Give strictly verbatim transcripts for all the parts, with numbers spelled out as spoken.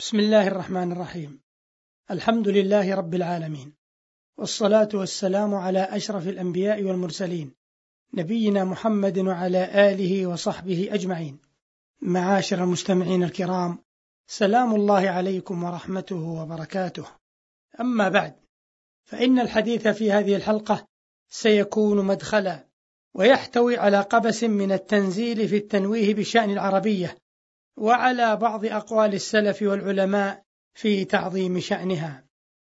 بسم الله الرحمن الرحيم. الحمد لله رب العالمين، والصلاة والسلام على أشرف الأنبياء والمرسلين، نبينا محمد وعلى آله وصحبه أجمعين. معاشر المستمعين الكرام، سلام الله عليكم ورحمته وبركاته. أما بعد، فإن الحديث في هذه الحلقة سيكون مدخلا ويحتوي على قبس من التنزيل في التنويه بشأن العربية، وعلى بعض أقوال السلف والعلماء في تعظيم شأنها.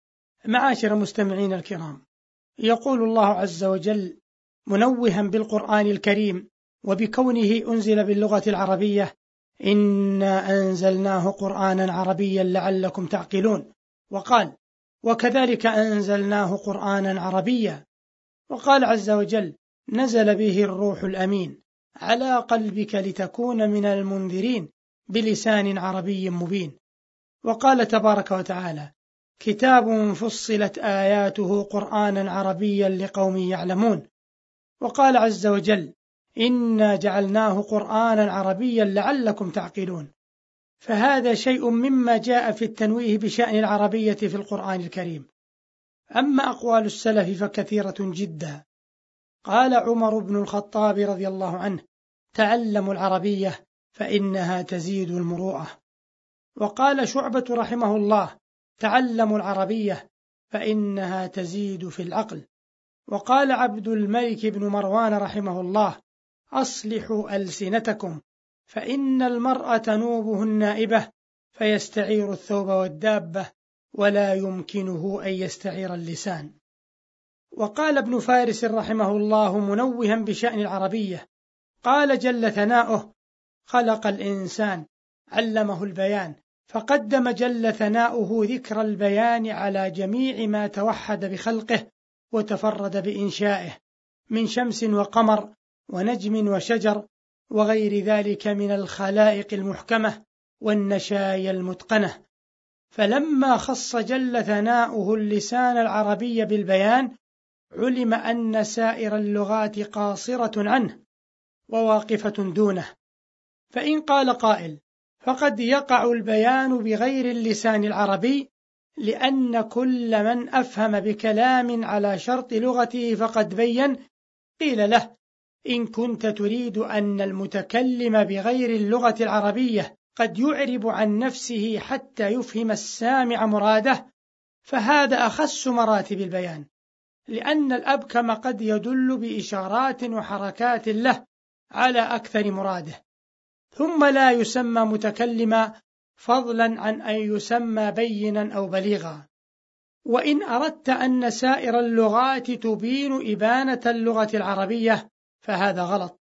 معاشر المستمعين الكرام، يقول الله عز وجل منوها بالقرآن الكريم وبكونه أنزل باللغة العربية: إنا أنزلناه قرآنا عربيا لعلكم تعقلون. وقال: وكذلك أنزلناه قرآنا عربيا. وقال عز وجل: نزل به الروح الأمين على قلبك لتكون من المنذرين بلسان عربي مبين. وقال تبارك وتعالى: كتاب فصلت آياته قرآنا عربيا لقوم يعلمون. وقال عز وجل: إنا جعلناه قرآنا عربيا لعلكم تعقلون. فهذا شيء مما جاء في التنويه بشأن العربية في القرآن الكريم. أما أقوال السلف فكثيرة جدا. قال عمر بن الخطاب رضي الله عنه: تعلموا العربية فإنها تزيد المروءة. وقال شعبة رحمه الله: تعلموا العربية فإنها تزيد في العقل. وقال عبد الملك بن مروان رحمه الله: أصلحوا ألسنتكم فإن المرء تنوبه النائبة فيستعير الثوب والدابة ولا يمكنه أن يستعير اللسان. وقال ابن فارس رحمه الله منوها بشأن العربية: قال جل ثناؤه: خلق الإنسان علمه البيان. فقدم جل ثناؤه ذكر البيان على جميع ما توحد بخلقه وتفرد بإنشائه من شمس وقمر ونجم وشجر وغير ذلك من الخلائق المحكمة والنشايا المتقنة. فلما خص جل ثناؤه اللسان العربي بالبيان، علم أن سائر اللغات قاصرة عنه وواقفة دونه. فإن قال قائل: فقد يقع البيان بغير اللسان العربي، لأن كل من أفهم بكلام على شرط لغته فقد بين، قيل له: إن كنت تريد أن المتكلم بغير اللغة العربية قد يعرب عن نفسه حتى يفهم السامع مراده، فهذا أخص مراتب البيان، لأن الأبكم قد يدل بإشارات وحركات له على أكثر مراده، ثم لا يسمى متكلما فضلا عن أن يسمى بينا أو بليغا. وإن أردت أن سائر اللغات تبين إبانة اللغة العربية فهذا غلط،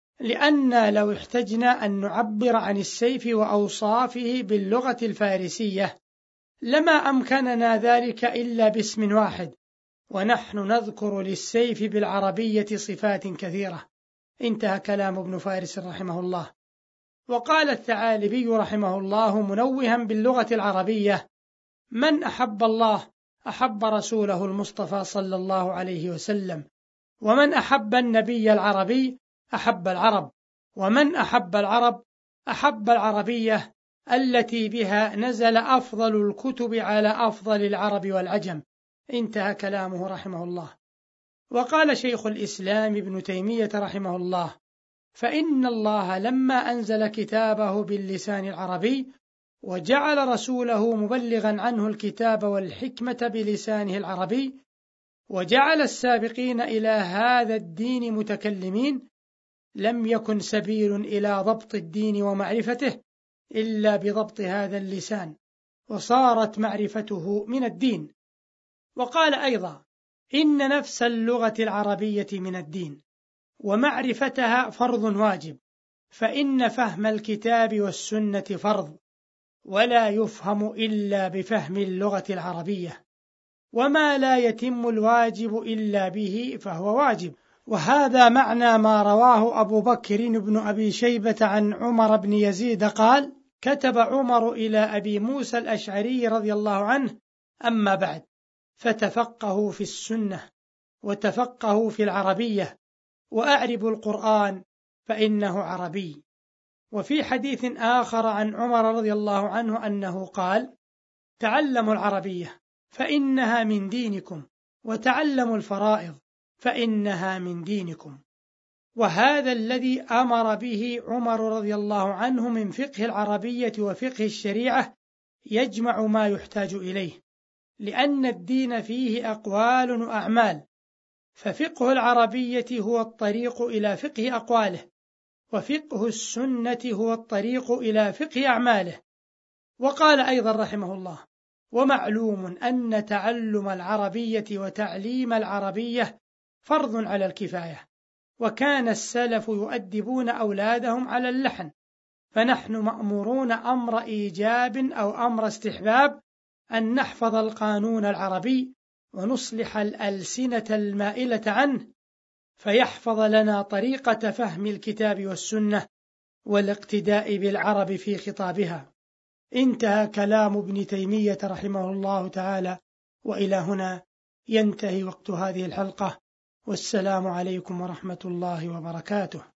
لأن لو احتجنا أن نعبر عن السيف وأوصافه باللغة الفارسية لما أمكننا ذلك إلا باسم واحد، ونحن نذكر للسيف بالعربية صفات كثيرة. انتهى كلام ابن فارس رحمه الله. وقال الثعالبي رحمه الله منوها باللغة العربية: من أحب الله أحب رسوله المصطفى صلى الله عليه وسلم، ومن أحب النبي العربي أحب العرب، ومن أحب العرب أحب العربية التي بها نزل أفضل الكتب على أفضل العرب والعجم. انتهى كلامه رحمه الله. وقال شيخ الإسلام ابن تيمية رحمه الله: فإن الله لما أنزل كتابه باللسان العربي وجعل رسوله مبلغا عنه الكتاب والحكمة بلسانه العربي، وجعل السابقين إلى هذا الدين متكلمين، لم يكن سبيل إلى ضبط الدين ومعرفته إلا بضبط هذا اللسان، وصارت معرفته من الدين. وقال أيضا: إن نفس اللغة العربية من الدين، ومعرفتها فرض واجب، فإن فهم الكتاب والسنة فرض، ولا يفهم إلا بفهم اللغة العربية، وما لا يتم الواجب إلا به فهو واجب. وهذا معنى ما رواه أبو بكر بن أبي شيبة عن عمر بن يزيد قال: كتب عمر إلى أبي موسى الأشعري رضي الله عنه: أما بعد، فتفقهوا في السنة وتفقهوا في العربية، وأعربوا القرآن فإنه عربي. وفي حديث آخر عن عمر رضي الله عنه أنه قال: تعلموا العربية فإنها من دينكم، وتعلموا الفرائض فإنها من دينكم. وهذا الذي أمر به عمر رضي الله عنه من فقه العربية وفقه الشريعة يجمع ما يحتاج إليه، لأن الدين فيه أقوال وأعمال، ففقه العربية هو الطريق إلى فقه أقواله، وفقه السنة هو الطريق إلى فقه أعماله. وقال أيضا رحمه الله: ومعلوم أن تعلم العربية وتعليم العربية فرض على الكفاية، وكان السلف يؤدبون أولادهم على اللحن، فنحن مأمورون أمر إيجاب أو أمر استحباب أن نحفظ القانون العربي ونصلح الألسنة المائلة عنه، فيحفظ لنا طريقة فهم الكتاب والسنة والاقتداء بالعرب في خطابها. انتهى كلام ابن تيمية رحمه الله تعالى، وإلى هنا ينتهي وقت هذه الحلقة، والسلام عليكم ورحمة الله وبركاته.